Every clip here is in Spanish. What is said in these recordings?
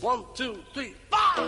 1, 2, 3, 4.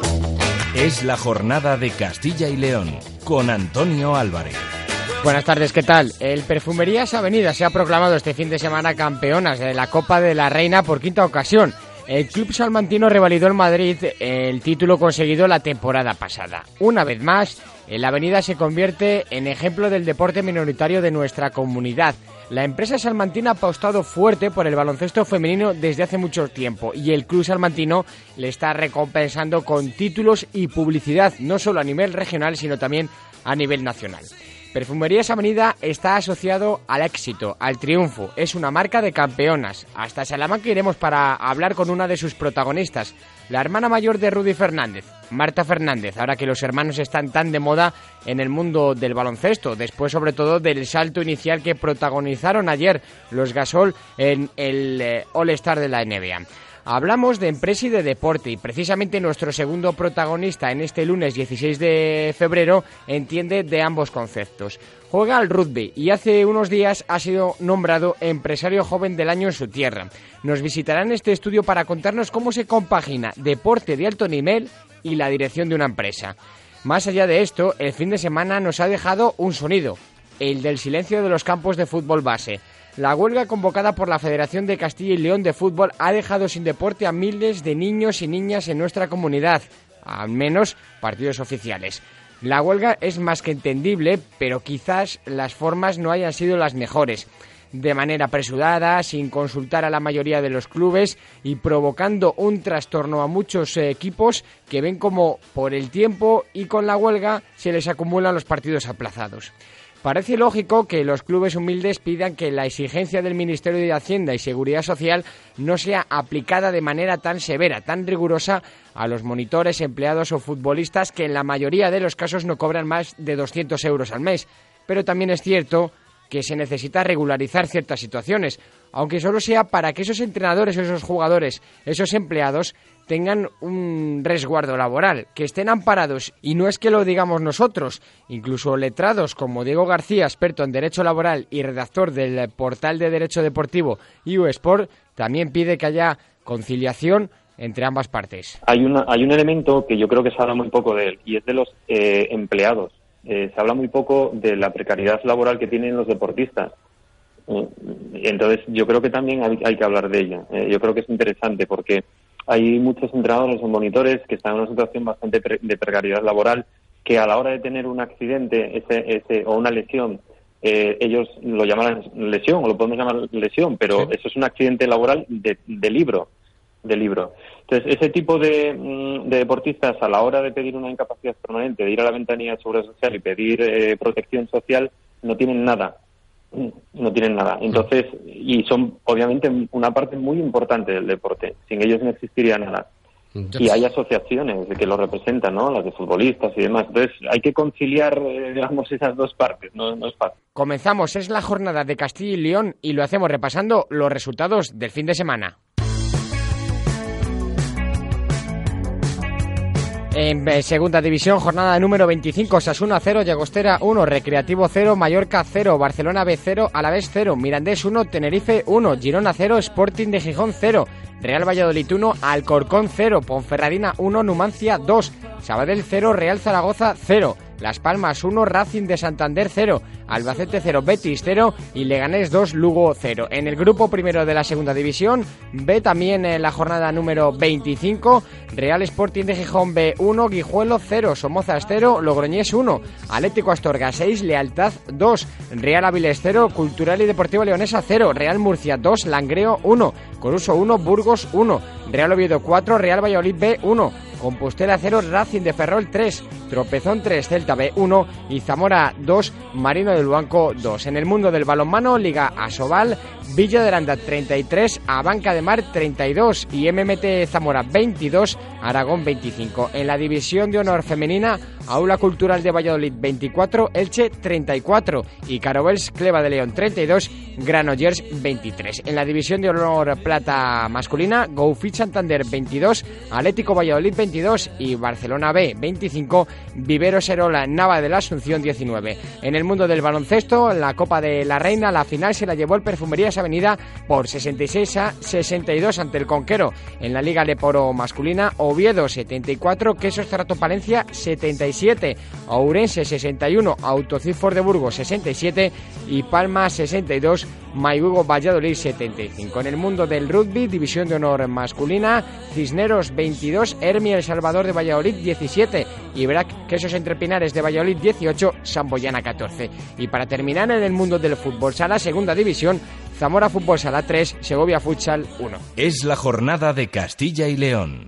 Es la jornada de Castilla y León, con Antonio Álvarez. Buenas tardes, ¿qué tal? El Perfumerías Avenida se ha proclamado este fin de semana campeonas de la Copa de la Reina por quinta ocasión. El club salmantino revalidó en Madrid el título conseguido la temporada pasada. Una vez más, la Avenida se convierte en ejemplo del deporte minoritario de nuestra comunidad. La empresa salmantina ha apostado fuerte por el baloncesto femenino desde hace mucho tiempo y el club salmantino le está recompensando con títulos y publicidad, no solo a nivel regional, sino también a nivel nacional. Perfumerías Avenida está asociado al éxito, al triunfo. Es una marca de campeonas. Hasta Salamanca iremos para hablar con una de sus protagonistas, la hermana mayor de Rudy Fernández, Marta Fernández, ahora que los hermanos están tan de moda en el mundo del baloncesto, después sobre todo del salto inicial que protagonizaron ayer los Gasol en el All-Star de la NBA. Hablamos de empresa y de deporte y precisamente nuestro segundo protagonista en este lunes 16 de febrero entiende de ambos conceptos. Juega al rugby y hace unos días ha sido nombrado empresario joven del año en su tierra. Nos visitará en este estudio para contarnos cómo se compagina deporte de alto nivel y la dirección de una empresa. Más allá de esto, el fin de semana nos ha dejado un sonido, el del silencio de los campos de fútbol base. La huelga convocada por la Federación de Castilla y León de Fútbol ha dejado sin deporte a miles de niños y niñas en nuestra comunidad, al menos partidos oficiales. La huelga es más que entendible, pero quizás las formas no hayan sido las mejores. De manera apresurada, sin consultar a la mayoría de los clubes y provocando un trastorno a muchos equipos que ven como por el tiempo y con la huelga se les acumulan los partidos aplazados. Parece lógico que los clubes humildes pidan que la exigencia del Ministerio de Hacienda y Seguridad Social no sea aplicada de manera tan severa, tan rigurosa a los monitores, empleados o futbolistas que en la mayoría de los casos no cobran más de 200 euros al mes. Pero también es cierto que se necesita regularizar ciertas situaciones, aunque solo sea para que esos entrenadores, esos jugadores, esos empleados tengan un resguardo laboral, que estén amparados, y no es que lo digamos nosotros, incluso letrados como Diego García, experto en Derecho Laboral y redactor del portal de Derecho Deportivo IUSport, también pide que haya conciliación entre ambas partes. Hay un elemento que yo creo que se habla muy poco de él, y es de los empleados. Se habla muy poco de la precariedad laboral que tienen los deportistas. Entonces yo creo que también hay que hablar de ella. Yo creo que es interesante porque hay muchos entrenadores o monitores que están en una situación bastante de precariedad laboral, que a la hora de tener un accidente o una lesión, ellos lo llaman lesión o lo podemos llamar lesión, pero sí, eso es un accidente laboral de libro. Entonces, ese tipo de deportistas, a la hora de pedir una incapacidad permanente, de ir a la ventanilla de Seguridad Social y pedir protección social, no tienen nada. Entonces, y son obviamente una parte muy importante del deporte. Sin ellos no existiría nada. Y hay asociaciones que lo representan, ¿no? Las de futbolistas y demás. Entonces, hay que conciliar, digamos, esas dos partes. No es fácil. Comenzamos, es la jornada de Castilla y León y lo hacemos repasando los resultados del fin de semana. En segunda división, jornada número 25, Osasuna 0, Llagostera 1, Recreativo 0, Mallorca 0, Barcelona B 0, Alavés 0, Mirandés 1, Tenerife 1, Girona 0, Sporting de Gijón 0, Real Valladolid 1, Alcorcón 0, Ponferradina 1, Numancia 2, Sabadell 0, Real Zaragoza 0, Las Palmas 1, Racing de Santander 0, Albacete 0, Betis 0 y Leganés 2, Lugo 0. En el grupo primero de la segunda división, B también en la jornada número 25, Real Sporting de Gijón B 1, Guijuelo 0, Somozas 0, Logroñés 1, Atlético Astorga 6, Lealtad 2, Real Avilés 0, Cultural y Deportivo Leonesa 0, Real Murcia 2, Langreo 1, Coruso 1, Burgos 1, Real Oviedo 4, Real Valladolid B 1, Compostela 0, Racing de Ferrol 3, Tropezón 3, Celta B 1 y Zamora 2, Marino del Luanco 2. En el mundo del balonmano, Liga Asobal, Villa de Aranda 33, Abanca de Mar 32 y MMT Zamora 22, Aragón 25. En la división de honor femenina, Aula Cultural de Valladolid 24, Elche 34 y Carovels Cleva de León 32, Granollers 23. En la división de honor plata masculina, Go Fit Santander 22, Atlético Valladolid 22 y Barcelona B 25, Viveros Erola Nava de la Asunción 19. En el mundo del baloncesto, en la Copa de la Reina, la final se la llevó el Perfumerías Perfumerías Avenida por 66-62 ante el Conquero. En la Liga Leporo masculina, Oviedo 74, Quesos Cerrato Palencia 77, Ourense 61, Autocifor de Burgos 67 y Palma 62, Mayugo Valladolid 75. En el mundo del rugby, División de Honor masculina, Cisneros 22, Hermia El Salvador de Valladolid 17 y Brac Quesos Entre Pinares de Valladolid 18, Samboyana 14. Y para terminar, en el mundo del fútbol sala, segunda división, Zamora Fútbol Sala 3, Segovia Futsal 1. Es la jornada de Castilla y León.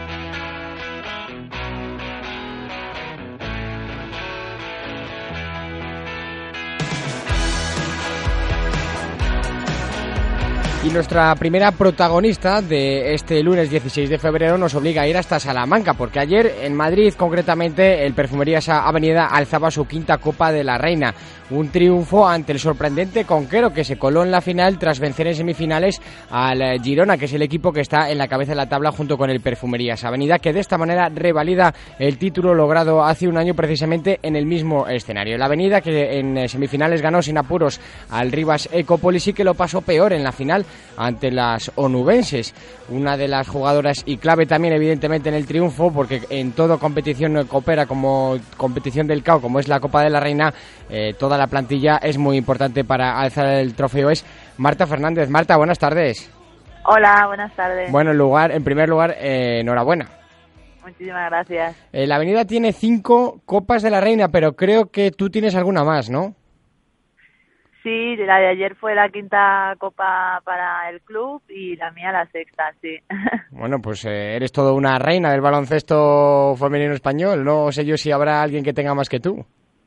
Y nuestra primera protagonista de este lunes 16 de febrero nos obliga a ir hasta Salamanca, porque ayer en Madrid, concretamente, el Perfumerías Avenida alzaba su quinta Copa de la Reina. Un triunfo ante el sorprendente Conquero, que se coló en la final tras vencer en semifinales al Girona, que es el equipo que está en la cabeza de la tabla junto con el Perfumerías Avenida, que de esta manera revalida el título logrado hace un año precisamente en el mismo escenario. La Avenida, que en semifinales ganó sin apuros al Rivas Ecopolis, y que lo pasó peor en la final ante las onubenses. Una de las jugadoras y clave también evidentemente en el triunfo, porque en toda competición coopera como competición del CAO, como es la Copa de la Reina, toda la plantilla es muy importante para alzar el trofeo. Es Marta Fernández. Marta, buenas tardes. Hola, buenas tardes. Bueno, en primer lugar, enhorabuena. Muchísimas gracias. La Avenida tiene 5 Copas de la Reina, pero creo que tú tienes alguna más, ¿no? Sí, la de ayer fue la quinta copa para el club y la mía la sexta, sí. Bueno, pues eres toda una reina del baloncesto femenino español. No sé yo si habrá alguien que tenga más que tú.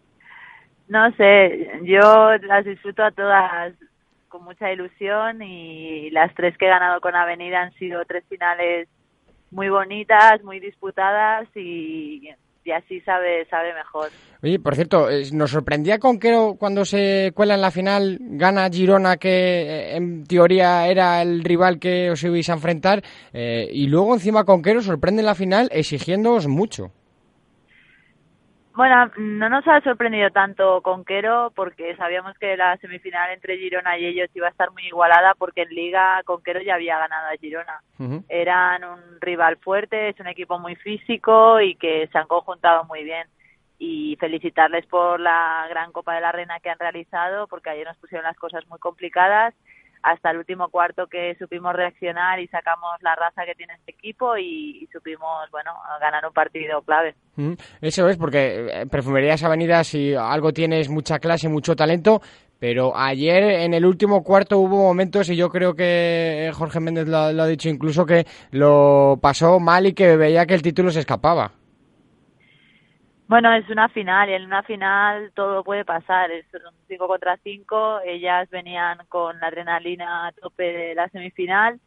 No sé, yo las disfruto a todas con mucha ilusión y las 3 que he ganado con Avenida han sido 3 finales muy bonitas, muy disputadas y así sabe mejor. Oye, por cierto, nos sorprendía Conquero cuando se cuela en la final, gana Girona, que en teoría era el rival que os ibais a enfrentar, y luego encima Conquero sorprende en la final exigiéndoos mucho. Bueno, no nos ha sorprendido tanto Conquero porque sabíamos que la semifinal entre Girona y ellos iba a estar muy igualada, porque en Liga Conquero ya había ganado a Girona. Uh-huh. Eran un rival fuerte, es un equipo muy físico y que se han conjuntado muy bien. Y felicitarles por la gran Copa de la Reina que han realizado, porque ayer nos pusieron las cosas muy complicadas, hasta el último cuarto que supimos reaccionar y sacamos la raza que tiene este equipo y supimos, bueno, ganar un partido clave. Eso es, porque Perfumerías Avenida, si algo tiene, es mucha clase, mucho talento, pero ayer en el último cuarto hubo momentos, y yo creo que Jorge Méndez lo ha dicho incluso, que lo pasó mal y que veía que el título se escapaba. Bueno, es una final y en una final todo puede pasar, es un 5 contra 5, ellas venían con la adrenalina a tope de la semifinal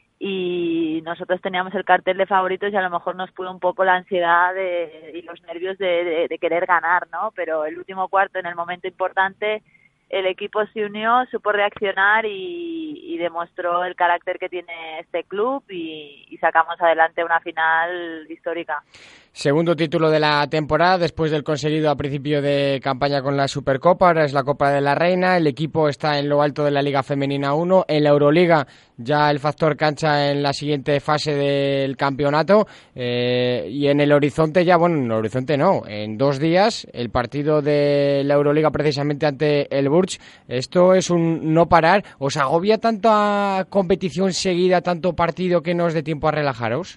y nosotros teníamos el cartel de favoritos y a lo mejor nos pudo un poco la ansiedad y los nervios de querer ganar, ¿no? Pero el último cuarto, en el momento importante, el equipo se unió, supo reaccionar y demostró el carácter que tiene este club y sacamos adelante una final histórica. Segundo título de la temporada, después del conseguido a principio de campaña con la Supercopa, ahora es la Copa de la Reina. El equipo está en lo alto de la Liga Femenina 1. En la Euroliga ya el factor cancha en la siguiente fase del campeonato. Y en el horizonte ya, bueno, en el horizonte no, en 2 días el partido de la Euroliga precisamente ante el Burch. Esto es un no parar. ¿Os agobia tanta competición seguida, tanto partido, que no os dé tiempo a relajaros?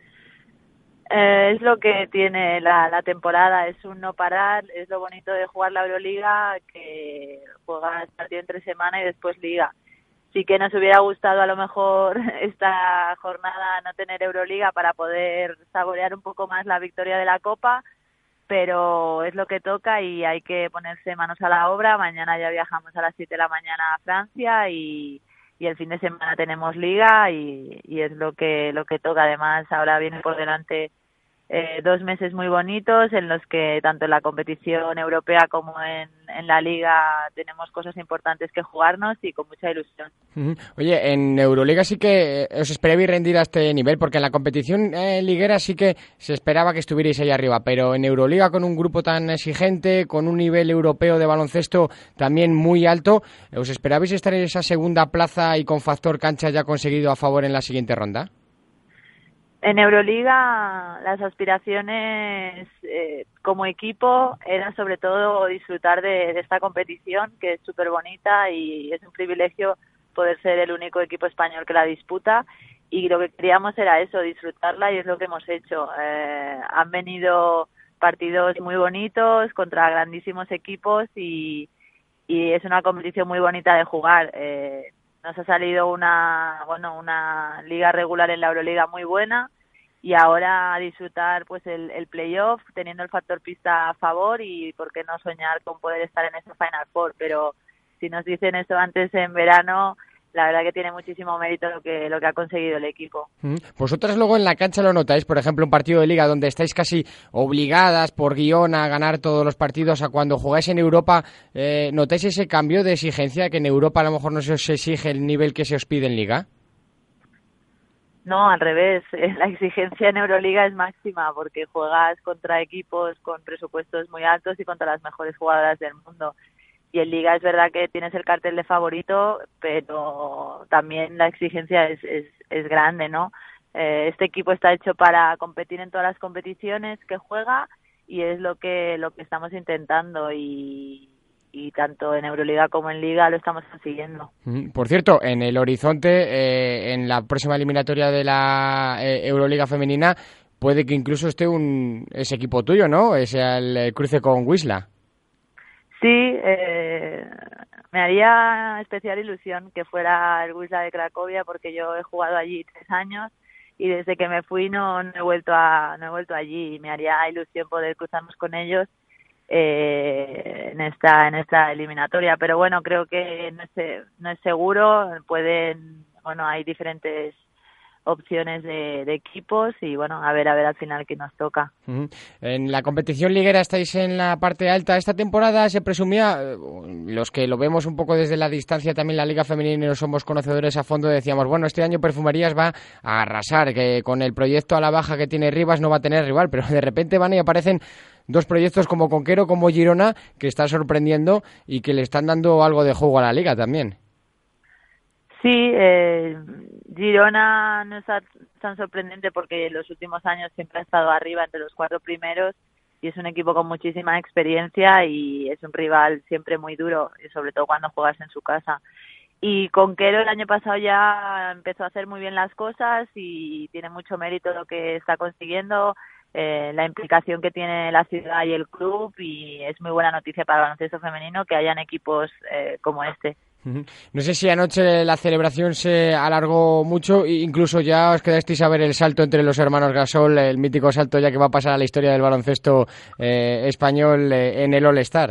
Es lo que tiene la temporada, es un no parar, es lo bonito de jugar la Euroliga, que juegas partido entre semana y después Liga. Sí que nos hubiera gustado a lo mejor esta jornada no tener Euroliga para poder saborear un poco más la victoria de la Copa, pero es lo que toca y hay que ponerse manos a la obra. Mañana ya viajamos a las 7 de la mañana a Francia y el fin de semana tenemos Liga y es lo que toca. Además, ahora viene por delante 2 meses muy bonitos en los que tanto en la competición europea como en la liga tenemos cosas importantes que jugarnos y con mucha ilusión. Oye, en Euroliga sí que os esperabais rendir a este nivel, porque en la competición liguera sí que se esperaba que estuvierais ahí arriba, pero en Euroliga, con un grupo tan exigente, con un nivel europeo de baloncesto también muy alto, ¿os esperabais estar en esa segunda plaza y con factor cancha ya conseguido a favor en la siguiente ronda? En Euroliga las aspiraciones como equipo era sobre todo disfrutar de esta competición, que es súper bonita y es un privilegio poder ser el único equipo español que la disputa, y lo que queríamos era eso, disfrutarla, y es lo que hemos hecho. Han venido partidos muy bonitos contra grandísimos equipos y es una competición muy bonita de jugar. Nos ha salido una liga regular en la Euroliga muy buena, y ahora a disfrutar pues el playoff, teniendo el factor pista a favor, y por qué no soñar con poder estar en ese Final Four. Pero si nos dicen eso antes en verano, la verdad que tiene muchísimo mérito lo que ha conseguido el equipo. Vosotras luego en la cancha lo notáis, por ejemplo, un partido de liga donde estáis casi obligadas por guión a ganar todos los partidos, a cuando jugáis en Europa, ¿notáis ese cambio de exigencia, que en Europa a lo mejor no se os exige el nivel que se os pide en liga? No, al revés, la exigencia en Euroliga es máxima porque juegas contra equipos con presupuestos muy altos y contra las mejores jugadoras del mundo. Y en Liga es verdad que tienes el cartel de favorito, pero también la exigencia es grande, ¿no? Este equipo está hecho para competir en todas las competiciones que juega, y es lo que estamos intentando, y tanto en Euroliga como en Liga lo estamos consiguiendo. Por cierto, en el horizonte, en la próxima eliminatoria de la Euroliga femenina, puede que incluso esté ese equipo tuyo, ¿no? Ese el cruce con Wisla. Sí, me haría especial ilusión que fuera el Wisla de Cracovia, porque yo he jugado allí 3 años y desde que me fui no he vuelto allí, y me haría ilusión poder cruzarnos con ellos en esta eliminatoria. Pero bueno, creo que no es seguro. Hay diferentes opciones de equipos, y bueno, a ver al final qué nos toca. En la competición liguera estáis en la parte alta. Esta temporada se presumía, los que lo vemos un poco desde la distancia también, la Liga Femenina, y no somos conocedores a fondo, decíamos, bueno, este año Perfumerías va a arrasar, que con el proyecto a la baja que tiene Rivas no va a tener rival, pero de repente van y aparecen 2 proyectos como Conquero, como Girona, que están sorprendiendo y que le están dando algo de juego a la Liga también. Sí, Girona no es tan sorprendente porque en los últimos años siempre ha estado arriba entre los 4 primeros, y es un equipo con muchísima experiencia y es un rival siempre muy duro, y sobre todo cuando juegas en su casa. Y Conquero el año pasado ya empezó a hacer muy bien las cosas y tiene mucho mérito lo que está consiguiendo, la implicación que tiene la ciudad y el club, y es muy buena noticia para el baloncesto femenino que hayan equipos como este. No sé si anoche la celebración se alargó mucho, incluso ya os quedasteis a ver el salto entre los hermanos Gasol, el mítico salto ya que va a pasar a la historia del baloncesto español en el All-Star.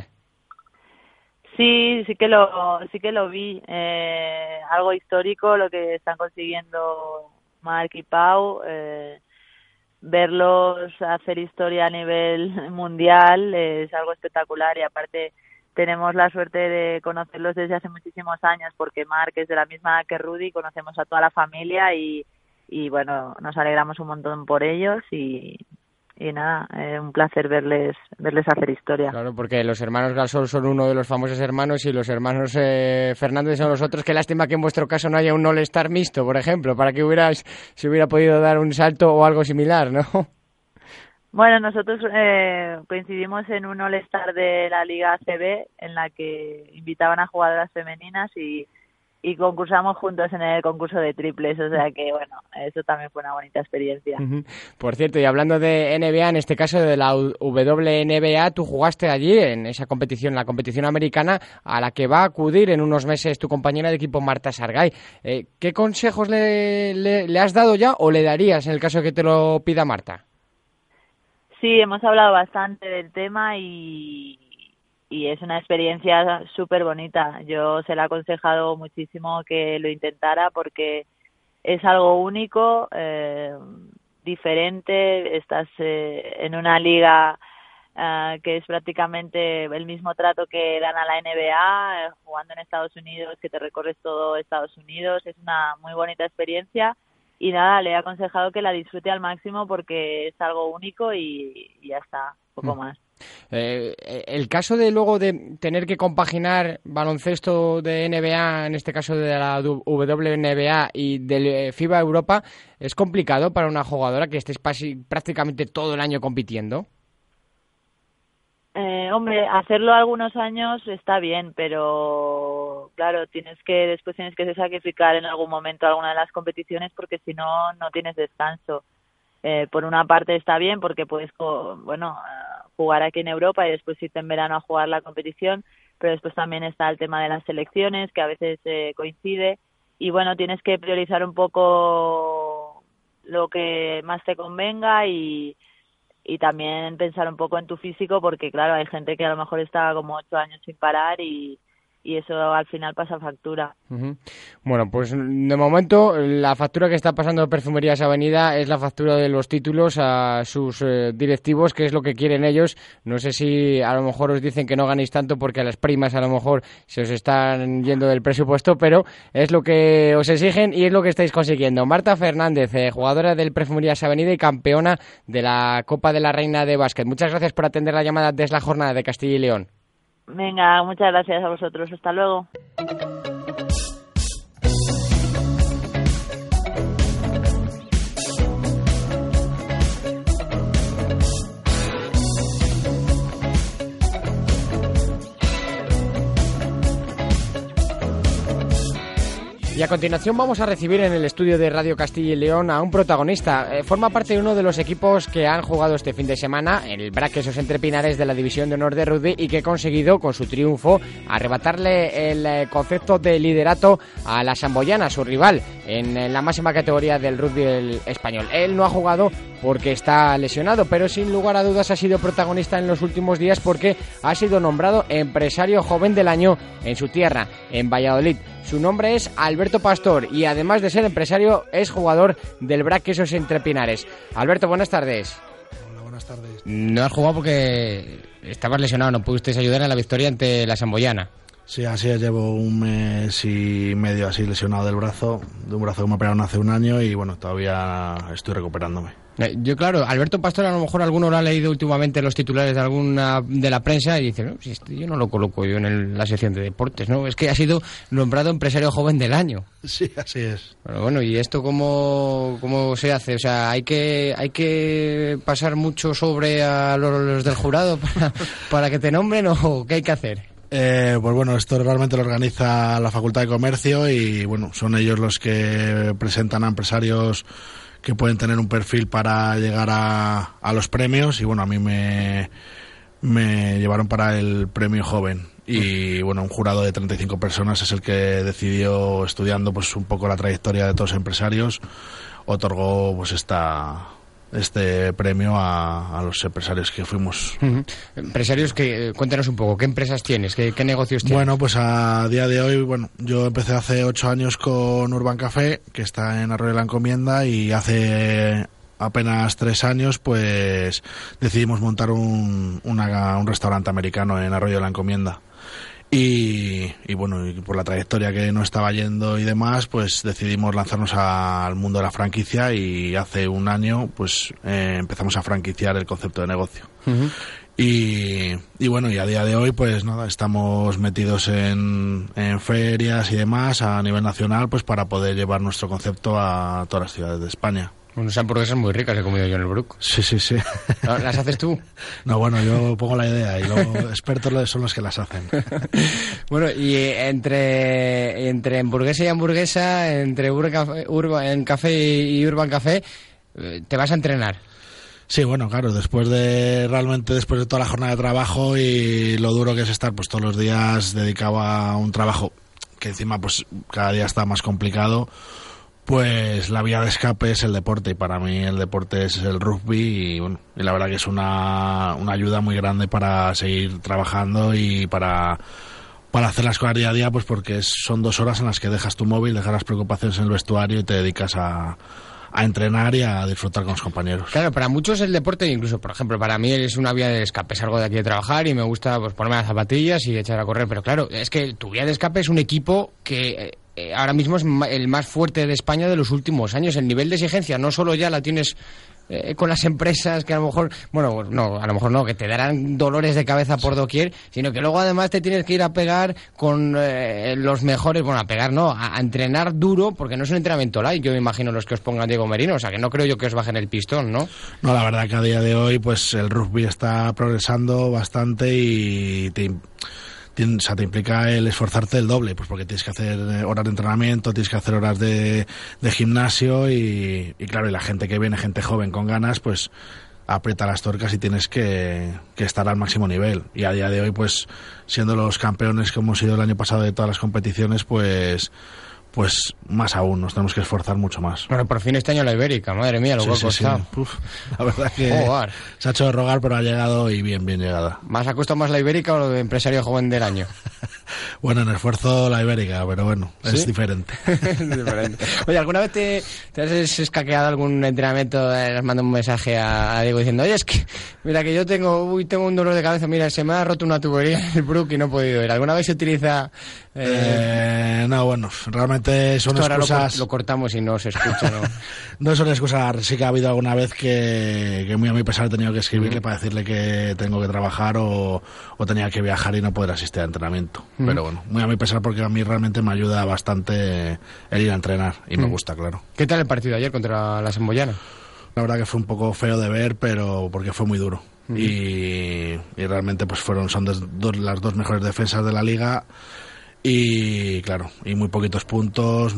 Sí que lo vi, algo histórico lo que están consiguiendo Marc y Pau, verlos hacer historia a nivel mundial es algo espectacular, y aparte tenemos la suerte de conocerlos desde hace muchísimos años, porque Marc es de la misma que Rudy, conocemos a toda la familia y bueno, nos alegramos un montón por ellos, y nada, un placer verles hacer historia. Claro, porque los hermanos Gasol son uno de los famosos hermanos, y los hermanos Fernández son los otros. Qué lástima que en vuestro caso no haya un All-Star mixto, por ejemplo, para que se hubiera podido dar un salto o algo similar, ¿no? Bueno, nosotros coincidimos en un All-Star de la Liga ACB en la que invitaban a jugadoras femeninas y concursamos juntos en el concurso de triples, o sea que bueno, eso también fue una bonita experiencia. Por cierto, y hablando de NBA, en este caso de la WNBA, tú jugaste allí en esa competición, la competición americana, a la que va a acudir en unos meses tu compañera de equipo Marta Sargay. ¿Qué consejos le has dado ya o le darías en el caso de que te lo pida Marta? Sí, hemos hablado bastante del tema y es una experiencia súper bonita. Yo se le he aconsejado muchísimo que lo intentara porque es algo único. diferente, estás en una liga que es prácticamente el mismo trato que dan a la NBA, jugando en Estados Unidos, que te recorres todo Estados Unidos. Es una muy bonita experiencia y nada, le he aconsejado que la disfrute al máximo porque es algo único y ya está, poco más. El caso de luego de tener que compaginar baloncesto de NBA, en este caso de la WNBA y del FIBA Europa, ¿es complicado para una jugadora que estés prácticamente todo el año compitiendo? Hombre, hacerlo algunos años está bien, pero claro, después tienes que sacrificar en algún momento alguna de las competiciones porque si no, no tienes descanso. Por una parte está bien porque puedes, jugar aquí en Europa y después irte en verano a jugar la competición, pero después también está el tema de las selecciones, que a veces coincide, y bueno, tienes que priorizar un poco lo que más te convenga y también pensar un poco en tu físico, porque claro, hay gente que a lo mejor está como 8 años sin parar y eso al final pasa factura. Uh-huh. Bueno, pues de momento la factura que está pasando Perfumerías Avenida es la factura de los títulos a sus directivos, que es lo que quieren ellos. No sé si a lo mejor os dicen que no ganéis tanto porque a las primas a lo mejor se os están yendo del presupuesto, pero es lo que os exigen y es lo que estáis consiguiendo. Marta Fernández, jugadora del Perfumerías Avenida y campeona de la Copa de la Reina de Básquet. Muchas gracias por atender la llamada desde la jornada de Castilla y León. Venga, muchas gracias a vosotros. Hasta luego. Y a continuación vamos a recibir en el estudio de Radio Castilla y León a un protagonista. Forma parte de uno de los equipos que han jugado este fin de semana, el BRAC Quesos Entre Pinares de la División de Honor de Rugby, y que ha conseguido, con su triunfo, arrebatarle el concepto de liderato a la Samboyana, su rival, en la máxima categoría del rugby español. Él no ha jugado porque está lesionado, pero sin lugar a dudas ha sido protagonista en los últimos días porque ha sido nombrado empresario joven del año en su tierra, en Valladolid. Su nombre es Alberto Pastor y además de ser empresario es jugador del BRAC Quesos Entre Pinares. Alberto, buenas tardes. Hola, buenas tardes. No has jugado porque estabas lesionado, no pudisteis ayudar en la victoria ante la Samboyana. Sí, así es, llevo un mes y medio así lesionado de un brazo que me operaron hace un año y bueno, todavía estoy recuperándome. Yo, claro, Alberto Pastor, a lo mejor alguno lo ha leído últimamente los titulares de alguna de la prensa y dice, no, si yo no lo coloco yo en la sección de deportes, ¿no? Es que ha sido nombrado empresario joven del año. Sí, así es. Pero bueno, ¿y esto cómo se hace? O sea, ¿hay que pasar mucho sobre a los del jurado para que te nombren o qué hay que hacer? Pues bueno, esto realmente lo organiza la Facultad de Comercio y bueno, son ellos los que presentan a empresarios que pueden tener un perfil para llegar a los premios y bueno, a mí me llevaron para el premio joven y bueno, un jurado de 35 personas es el que decidió, estudiando pues un poco la trayectoria de todos los empresarios, otorgó pues este premio a los empresarios que fuimos. Uh-huh. Empresarios que, cuéntanos un poco, ¿qué empresas tienes? ¿Qué negocios tienes? Bueno, pues a día de hoy, bueno, yo empecé hace 8 años con Urban Café, que está en Arroyo de la Encomienda, y hace apenas 3 años pues decidimos montar un restaurante americano en Arroyo de la Encomienda. Y bueno, y por la trayectoria que no estaba yendo y demás, pues decidimos lanzarnos al mundo de la franquicia y hace un año pues empezamos a franquiciar el concepto de negocio. Uh-huh. Y bueno, y a día de hoy pues nada, estamos metidos en ferias y demás a nivel nacional pues para poder llevar nuestro concepto a todas las ciudades de España. Unas hamburguesas muy ricas he comido yo en el Brook. Sí. ¿Las haces tú? No, bueno, yo pongo la idea y los expertos son los que las hacen. Bueno, y entre hamburguesa y hamburguesa, entre Urban Café y Urban Café, ¿te vas a entrenar? Sí, bueno, claro, después de toda la jornada de trabajo y lo duro que es estar pues todos los días dedicado a un trabajo que encima pues cada día está más complicado, pues la vía de escape es el deporte y para mí el deporte es el rugby y bueno, y la verdad que es una ayuda muy grande para seguir trabajando y para hacer las cosas día a día, pues porque son 2 horas en las que dejas tu móvil, dejas las preocupaciones en el vestuario y te dedicas a entrenar y a disfrutar con los compañeros. Claro, para muchos el deporte, incluso por ejemplo para mí es una vía de escape, salgo de aquí de trabajar y me gusta pues ponerme las zapatillas y echar a correr, pero claro, es que tu vía de escape es un equipo que ahora mismo es el más fuerte de España de los últimos años. El nivel de exigencia no solo ya la tienes con las empresas que a lo mejor, bueno, no, a lo mejor no, que te darán dolores de cabeza por doquier, sino que luego además te tienes que ir a pegar con los mejores, bueno, a pegar no, a entrenar duro, porque no es un entrenamiento light, yo me imagino los que os pongan Diego Merino, o sea que no creo yo que os bajen el pistón, ¿no? No, la verdad que a día de hoy pues el rugby está progresando bastante y te implica el esforzarte el doble, pues porque tienes que hacer horas de entrenamiento, tienes que hacer horas de gimnasio y claro, y la gente que viene, gente joven con ganas, pues aprieta las tuercas y tienes que estar al máximo nivel. Y a día de hoy, pues siendo los campeones que hemos sido el año pasado de todas las competiciones, pues más aún, nos tenemos que esforzar mucho más. Bueno, por fin este año la Ibérica, madre mía, lo que ha costado. Sí. Uf, la verdad que se ha hecho de rogar, pero ha llegado y bien llegada. ¿Más ha costado más la Ibérica o lo de empresario joven del año? Bueno, en esfuerzo la Ibérica, pero bueno, ¿sí? Es diferente. Es diferente. Oye, ¿alguna vez te has escaqueado algún entrenamiento? Les mando un mensaje a Diego diciendo, oye, es que mira que yo tengo un dolor de cabeza, mira, se me ha roto una tubería en el Brook y no he podido ir. ¿Alguna vez se utiliza...? No, bueno, realmente son excusas... Lo cortamos y no se escucha, ¿no? No son excusas, sí que ha habido alguna vez que muy a mi pesar he tenido que escribirle para decirle que tengo que trabajar o tenía que viajar y no poder asistir al entrenamiento. Pero bueno, muy a mi pesar porque a mí realmente me ayuda bastante el ir a entrenar y me gusta, claro. ¿Qué tal el partido ayer contra la Semboyana? La verdad que fue un poco feo de ver, pero porque fue muy duro. Y realmente pues son las dos mejores defensas de la liga y claro, y muy poquitos puntos,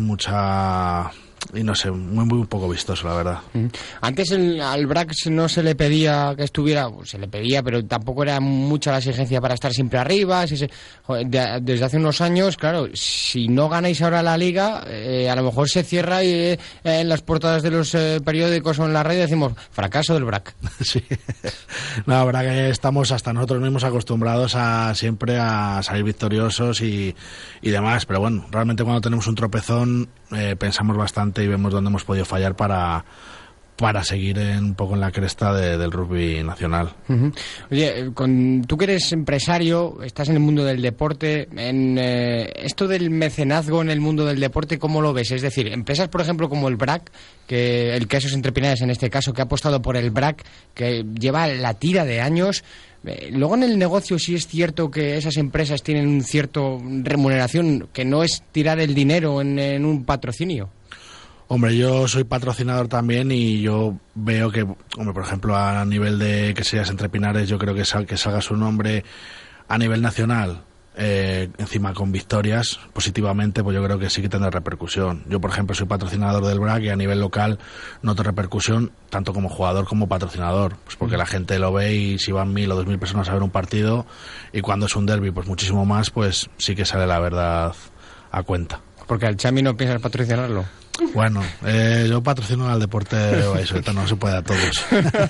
y no sé, muy poco vistoso, la verdad. Antes al BRAC no se le pedía que estuviera, se le pedía, pero tampoco era mucha la exigencia para estar siempre arriba. Desde hace unos años, claro, si no ganáis ahora la liga, a lo mejor se cierra y en las portadas de los periódicos o en la radio decimos fracaso del BRAC. Sí, la verdad que estamos hasta nosotros mismos acostumbrados siempre a salir victoriosos y demás, pero bueno, realmente cuando tenemos un tropezón pensamos bastante y vemos dónde hemos podido fallar para seguir un poco en la cresta del rugby nacional. Oye, tú que eres empresario, estás en el mundo del deporte, en esto del mecenazgo en el mundo del deporte, ¿cómo lo ves? Es decir, empresas, por ejemplo, como el BRAC, que el Quesos Entre Pinares en este caso, que ha apostado por el BRAC, que lleva la tira de años. Luego en el negocio sí es cierto que esas empresas tienen un cierto remuneración, que no es tirar el dinero en un patrocinio. Hombre, yo soy patrocinador también y yo veo que, hombre, por ejemplo, a nivel de que seas Entre Pinares, yo creo que salga su nombre a nivel nacional, encima con victorias, positivamente, pues yo creo que sí que tendrá repercusión. Yo, por ejemplo, soy patrocinador del BRAC y a nivel local noto repercusión, tanto como jugador como patrocinador, pues porque la gente lo ve y si van 1.000 o 2.000 personas a ver un partido y cuando es un derbi, pues muchísimo más, pues sí que sale la verdad a cuenta. Porque al Chami no piensas patrocinarlo. Bueno, yo patrocino al deporte, eso no se puede a todos.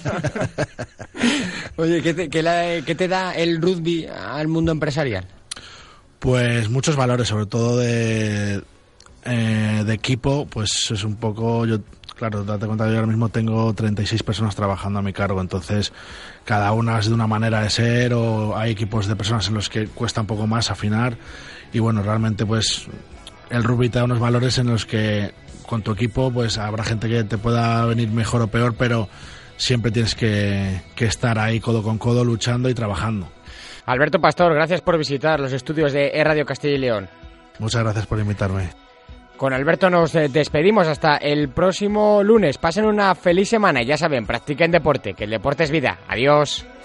Oye, ¿qué te da el rugby al mundo empresarial? Pues muchos valores, sobre todo de equipo, pues es un poco... Claro, date cuenta que yo ahora mismo tengo 36 personas trabajando a mi cargo, entonces cada una es de una manera de ser o hay equipos de personas en los que cuesta un poco más afinar y bueno, realmente pues el rugby te da unos valores en los que con tu equipo pues habrá gente que te pueda venir mejor o peor, pero siempre tienes que estar ahí codo con codo luchando y trabajando. Alberto Pastor, gracias por visitar los estudios de Radio Castilla y León. Muchas gracias por invitarme. Con Alberto nos despedimos hasta el próximo lunes. Pasen una feliz semana y ya saben, practiquen deporte, que el deporte es vida. Adiós.